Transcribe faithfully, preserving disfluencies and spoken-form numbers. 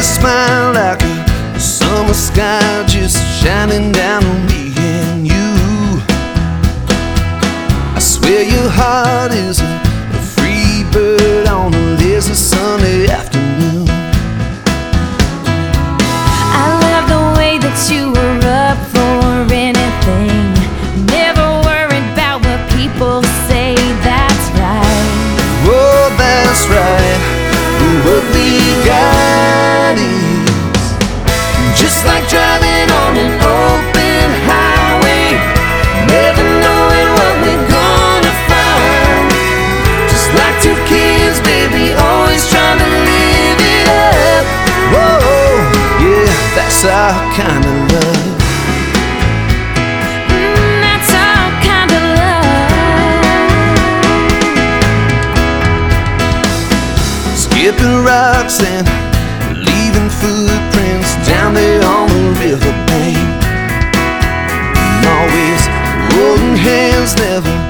smile like a summer sky just shining down on me and you. I swear your heart is a, a free bird on a lazy Sunday afternoon. I love the way that you were up for anything, never worried about what people say. That's right. Oh, that's right. What we got is just like driving on an open highway, never knowing what we're gonna find. Just like two kids, baby, always trying to live it up. Whoa, yeah, that's our kind of love. Mm, that's our kind of love. Skipping rocks and leaving footprints down there on the riverbank. And always holding hands, never